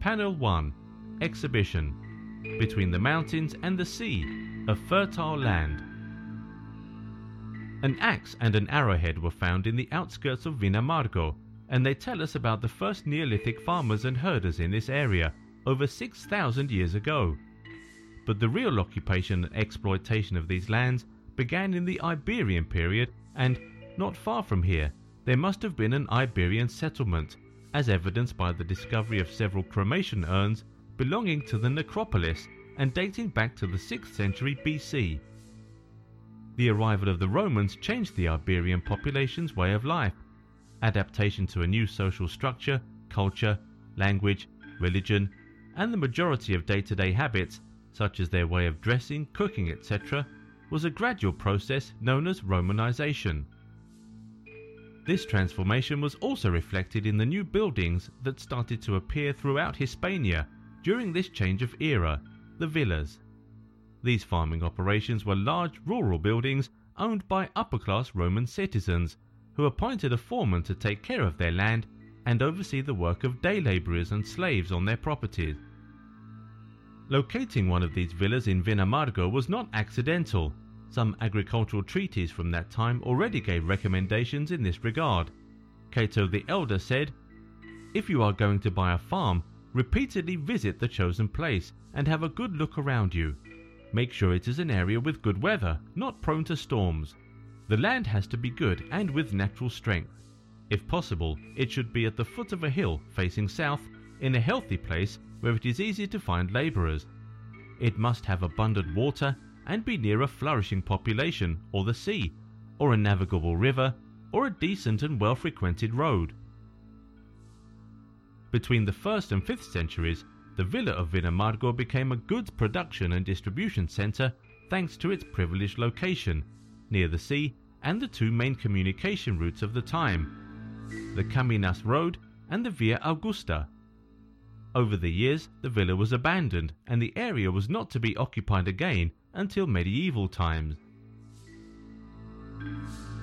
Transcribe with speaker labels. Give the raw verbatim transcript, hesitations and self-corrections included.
Speaker 1: Panel one. Exhibition. Between the mountains and the sea, a fertile land. An axe and an arrowhead were found in the outskirts of Vinamargo, and they tell us about the first Neolithic farmers and herders in this area over six thousand years ago. But the real occupation and exploitation of these lands began in the Iberian period, and, not far from here, there must have been an Iberian settlement, as evidenced by the discovery of several cremation urns belonging to the necropolis and dating back to the sixth century B C. The arrival of the Romans changed the Iberian population's way of life. Adaptation to a new social structure, culture, language, religion, and the majority of day-to-day habits, such as their way of dressing, cooking, et cetera, was a gradual process known as Romanization. This transformation was also reflected in the new buildings that started to appear throughout Hispania during this change of era, the villas. These farming operations were large rural buildings owned by upper-class Roman citizens, who appointed a foreman to take care of their land and oversee the work of day labourers and slaves on their properties. Locating one of these villas in Vinamargo was not accidental. Some agricultural treatises from that time already gave recommendations in this regard. Cato the Elder said, "If you are going to buy a farm, repeatedly visit the chosen place and have a good look around you. Make sure it is an area with good weather, not prone to storms. The land has to be good and with natural strength. If possible, it should be at the foot of a hill facing south, in a healthy place where it is easy to find labourers. It must have abundant water and be near a flourishing population or the sea, or a navigable river, or a decent and well-frequented road." Between the first and fifth centuries, the villa of Vinamargo became a goods production and distribution centre thanks to its privileged location, near the sea and the two main communication routes of the time, the Caminas Road and the Via Augusta. Over the years, the villa was abandoned and the area was not to be occupied again until medieval times.